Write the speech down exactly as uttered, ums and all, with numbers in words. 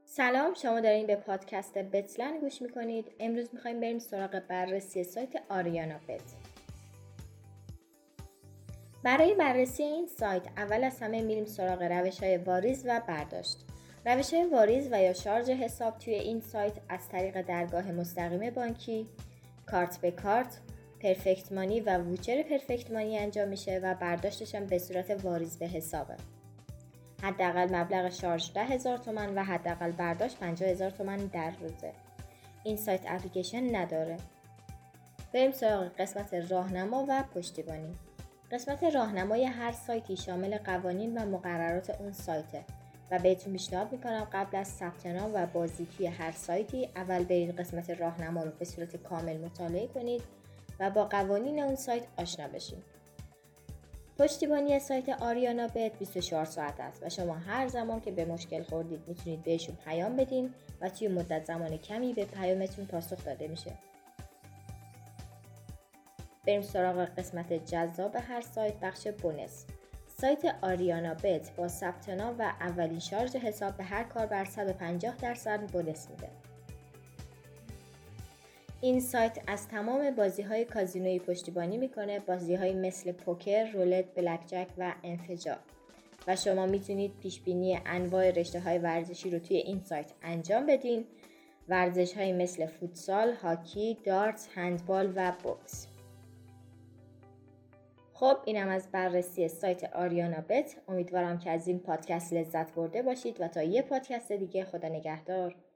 سلام، شما دارین به پادکست بتلن گوش میکنید. امروز میخوایم بریم سراغ بررسی سایت آریانا بت. برای بررسی این سایت اول از همه میریم سراغ روش های واریز و برداشت. روش های واریز و یا شارژ حساب توی این سایت از طریق درگاه مستقیم بانکی، کارت به کارت، پرفکت مانی و ووچر پرفکت مانی انجام میشه و برداشتش هم به صورت واریز به حسابه. حداقل مبلغ شارژ ده هزار تومان و حداقل برداشت پنجاه هزار تومان در روزه. این سایت اپلیکیشن نداره. بریم سراغ قسمت راهنما و پشتیبانی. قسمت راهنمای هر سایتی شامل قوانین و مقررات اون سایته و بهتون پیشنهاد میکنم قبل از ثبت نام و بازدید توی هر سایتی اول برید قسمت راهنما رو به صورت کامل مطالعه کنید و با قوانین اون سایت آشنا بشید. پشتیبانی سایت آریانا بت بیست و چهار ساعت است و شما هر زمان که به مشکل خوردید میتونید بهشون پیام بدین و توی مدت زمان کمی به پیامتون پاسخ داده میشه. بریم سراغ قسمت جذاب هر سایت، بخش بونس. سایت آریانا بت با ثبت نام و اولین شارژ حساب به هر کاربر صد و پنجاه درصد بونس میده. این سایت از تمام بازی‌های کازینویی پشتیبانی میکنه، بازی‌های مثل پوکر، رولت، بلک جک و انفجار. و شما میتونید پیشبینی انواع رشته‌های ورزشی رو توی این سایت انجام بدین. ورزش‌های مثل فوتسال، هاکی، دارتس، هندبال و بوکس. خب اینم از بررسی سایت آریانا بت. امیدوارم که از این پادکست لذت برده باشید و تا یه پادکست دیگه، خدا نگهدار.